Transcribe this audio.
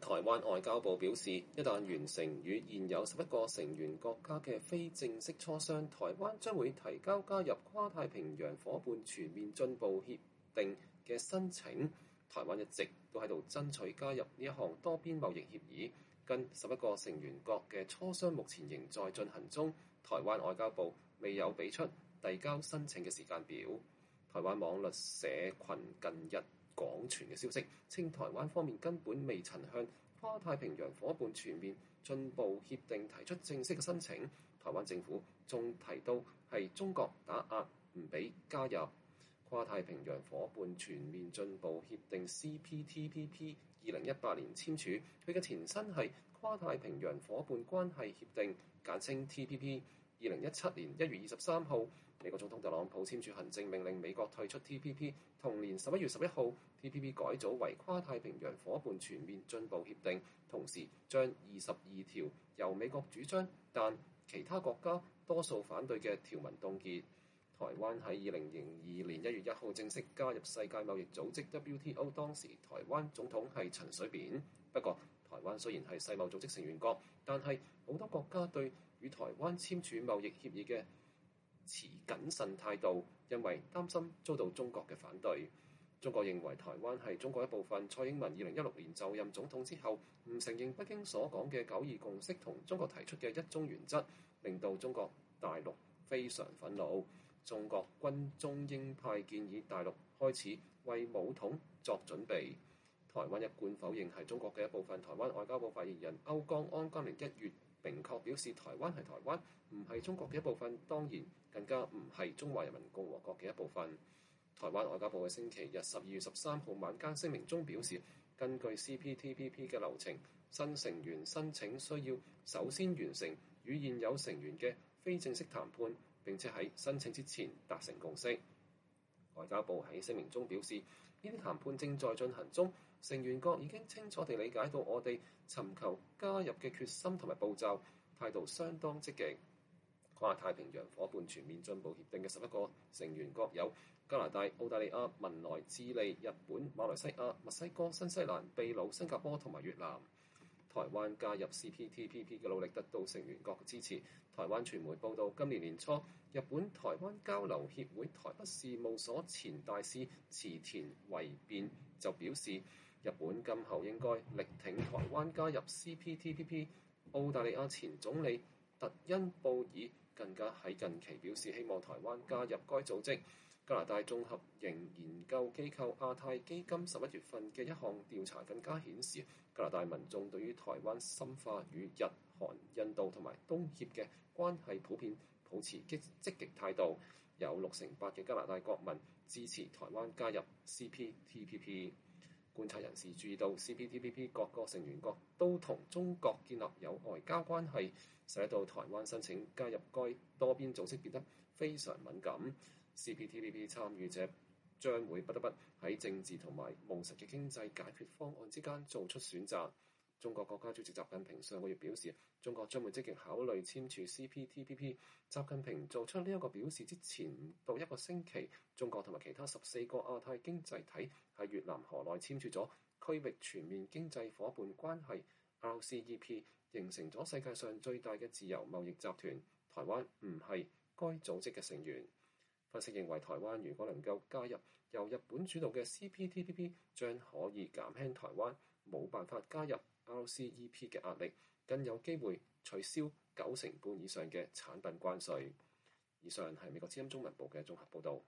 台灣外交部表示，一旦完成與現有11個成員國家嘅非正式磋商，台灣將會提交加入跨太平洋夥伴全面進步協定嘅申請。台灣一直都喺度爭取加入呢一項多邊貿易協議，跟11個成員國嘅磋商目前仍在進行中。台灣外交部未有俾出遞交申請嘅時間表。台灣網絡社群近日廣傳嘅消息，稱台灣方面根本未曾向跨太平洋夥伴全面進步協定提出正式嘅申請。台灣政府仲提到係中國打壓唔俾加入跨太平洋夥伴全面進步協定 CPTPP。2018年簽署，佢嘅前身係跨太平洋夥伴關係協定，簡稱 TPP。2017年1月23號，美國總統特朗普簽署行政命令，美國退出 TPP。同年11月11號 ，TPP 改組為跨太平洋夥伴全面進步協定，同時將22條由美國主張但其他國家多數反對嘅條文凍結。台灣喺2002年1月1號正式加入世界貿易組織 WTO， 當時台灣總統係陳水扁。不過，台灣雖然係世貿組織成員國，但係好多國家對與台灣簽署貿易協議嘅持謹慎態度，因為擔心遭到中國嘅反對。中國認為台灣係中國一部分。蔡英文2016年就任總統之後，唔承認北京所講嘅九二共識同中國提出嘅一中原則，令到中國大陸非常憤怒。中國軍中鷹派建議大陸開始為武統作準備。台灣一貫否認係中國嘅一部分。台灣外交部發言人歐江安今年1月明確表示，台灣係台灣，唔係中國嘅一部分，當然更加唔係中華人民共和國嘅一部分。台灣外交部喺星期日12月13號晚間聲明中表示，根據 CPTPP 嘅流程，新成員申請需要首先完成與現有成員嘅非正式談判，並且喺申請之前達成共識。外交部喺聲明中表示，呢啲談判正在進行中，成員國已經清楚地理解到我哋尋求加入嘅決心同埋步驟，態度相當積極。跨太平洋夥伴全面進步協定嘅11個成員國有加拿大、澳大利亞、文萊、智利、日本、馬來西亞、墨西哥、新西蘭、秘魯、新加坡同埋越南。台灣加入 CPTPP 嘅努力得到成員國嘅支持。台灣傳媒報道，今年年初，日本台灣交流協會台北事務所前大使池田唯卞就表示，日本今後應該力挺台灣加入 CPTPP。澳大利亞前總理特恩布爾更加喺近期表示希望台灣加入該組織。加拿大綜合型研究機構亞太基金11月份嘅一項調查更加顯示，加拿大民眾對於台灣深化與日韓印度同埋東協嘅關係普遍保持積極態度，有68%嘅加拿大國民支持台灣加入 CPTPP。觀察人士注意到 ，CPTPP 各個成員國都同中國建立有外交關係，使到台灣申請加入該多邊組織變得非常敏感。CPTPP 參與者將會不得不喺政治同埋務實嘅經濟解決方案之間做出選擇。中國國家主席習近平上個月表示，中國將會積極考慮簽署 CPTPP。習近平做出呢一個表示之前唔到1個星期，中國同埋其他14個亞太經濟體喺越南河內簽署咗區域全面經濟夥伴關係 RCEP， 形成咗世界上最大嘅自由貿易集團。台灣唔係該組織嘅成員。分析認為，台灣如果能夠加入由日本主導嘅 CPTPP， 將可以減輕台灣冇辦法加入 RCEP 嘅壓力，更有機會取消90%以上嘅產品關稅。以上係美國之音中文部嘅綜合報導。